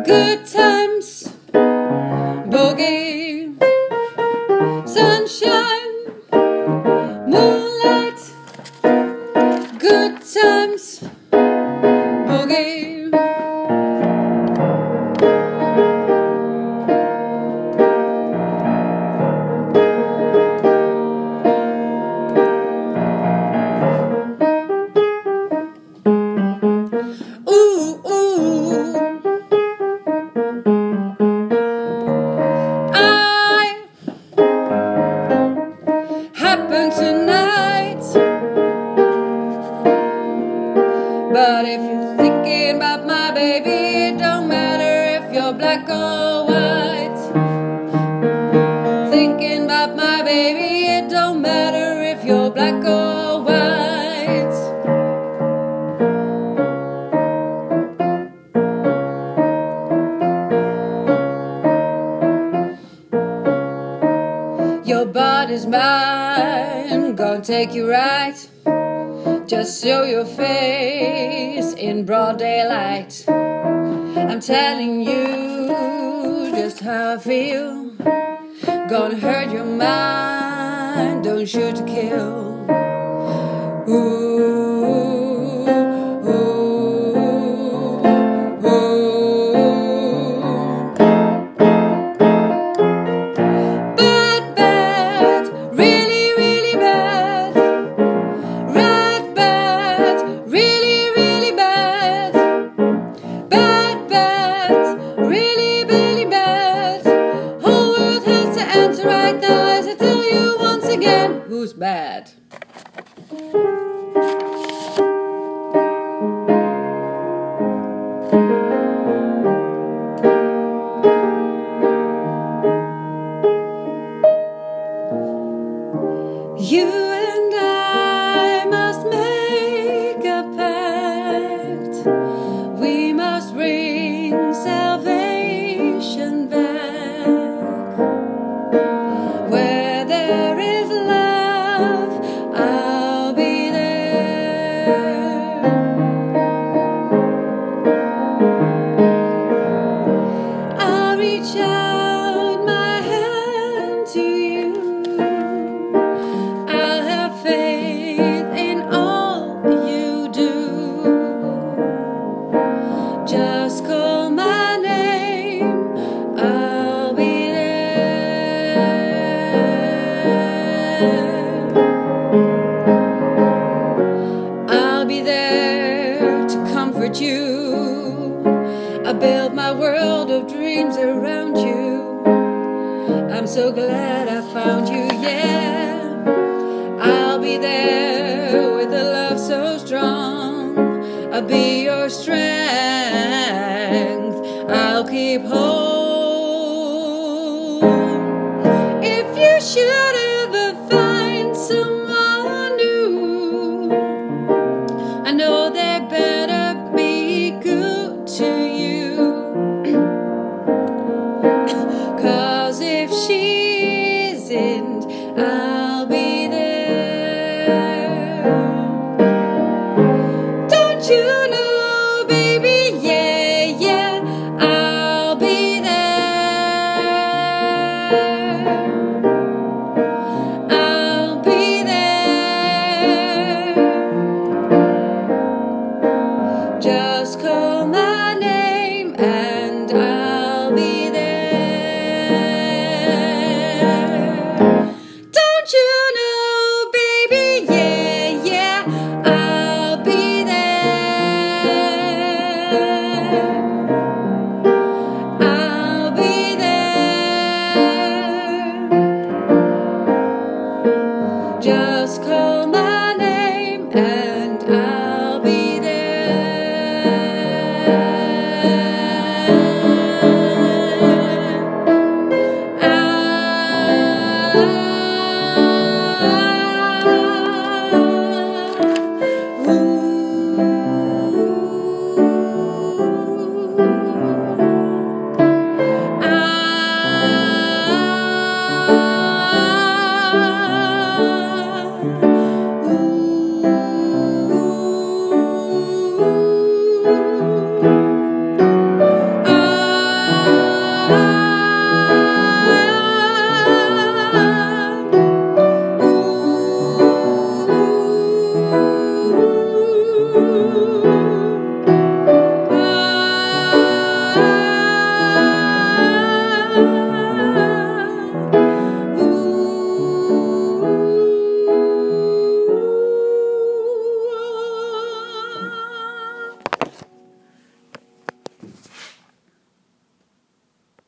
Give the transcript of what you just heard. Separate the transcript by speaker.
Speaker 1: Good times, boogie, sunshine, moonlight. Good times, boogie. Ooh, ooh. I happen tonight, but if you're thinking about my baby, it don't matter if you're black or white. Thinking about my baby, it don't matter if you're black or white. Your body's mine, gonna take you right. Just show your face in broad daylight. I'm telling you just how I feel. Gonna hurt your mind, don't shoot to kill. Ooh, ooh, ooh. Bad, bad, really, really bad. Red, bad, really, really bad. Bad, bad, really, really bad. Whole world has to answer right now as I tell you once again, who's bad? You and I must make a pact. We must bring salvation back. Where there is love, I'll be there. I'll reach out my hand to you. I'll have faith in all you do. Just call my name, I'll be there. I'll be there to comfort you. I build my world of dreams around you. I'm so glad I found you, yeah. I'll be there with a love so strong. I'll be your strength. I'll keep hold. If you should ever find someone new, I know they better be good to you. 'Cause if she isn't, I'll be there. Don't you know, baby, yeah, yeah, I'll be there. I'll be there. Just call my name and I'll be there. Don't you know, baby, yeah, yeah, I'll be there. I'll be there. Just call my name and I'll be there.